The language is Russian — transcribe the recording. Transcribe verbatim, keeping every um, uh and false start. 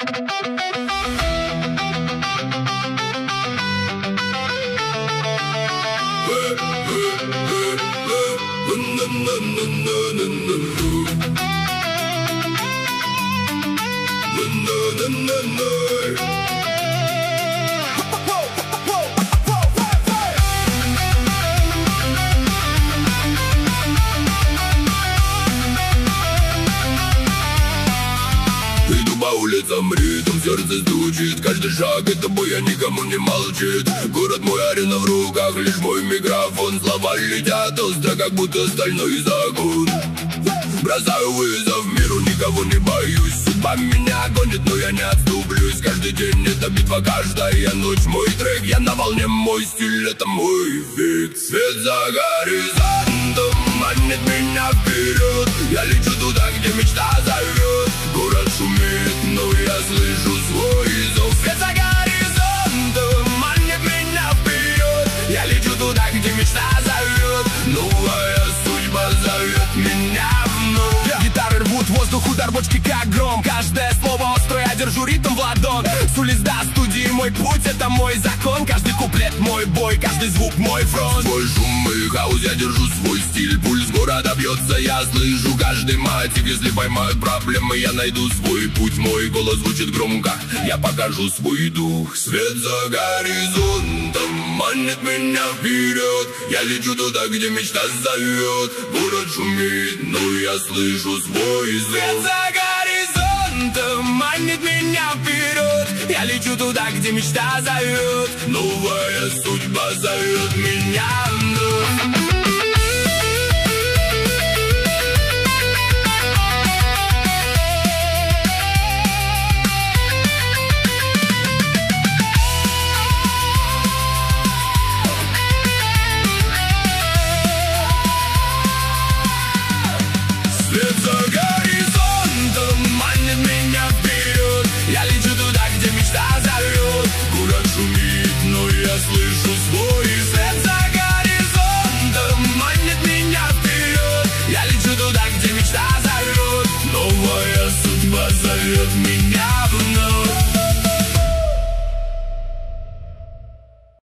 Иду по улицам, ритм в сердце стучит. Каждый шаг это бой, а никому не молчит. Город мой, арена в руках, лишь мой микрофон. Слова летят остро, как будто стальной закон. Бросаю вызов миру, никого не боюсь. Судьба меня гонит, но я не отступлюсь. Каждый день это битва, каждая ночь мой трек. Я на волне, мой стиль, это мой фикс. Свет за горизонтом манит меня вперед. Я лечу туда, где мечта зовет. Город шумит, но я слышу свой зов. Свет за горизонтом манит меня вперед. Я лечу туда, где мечта зовет. Новая судьба зовет меня вновь. Гитары рвут воздух, удар бочки как гром. Каждое слово острое, я держу ритм в ладон. С улиц до студии мой путь, это мой закон. Каждый куплет мой бой, каждый звук мой фронт. Свой шум и хаос, я держу свой стиль. Пульс города бьется, я слышу каждый мотив. Если поймают проблемы, я найду свой путь. Мой голос звучит громко, я покажу свой дух. Свет за горизонтом манит меня вперед. Я лечу туда, где мечта зовет. Город шумит, но я слышу свой зов. Свет за горизонтом манит меня вперед. Я лечу туда, где мечта зовет. Новая судьба зовет меня вновь. Свет за горизонтом манит меня вперед. Я лечу туда, где мечта зовет. Город шумит, но я слышу свой. Свет за горизонтом манит меня вперед. Я лечу туда, где мечта зовет. Новая судьба зовет меня.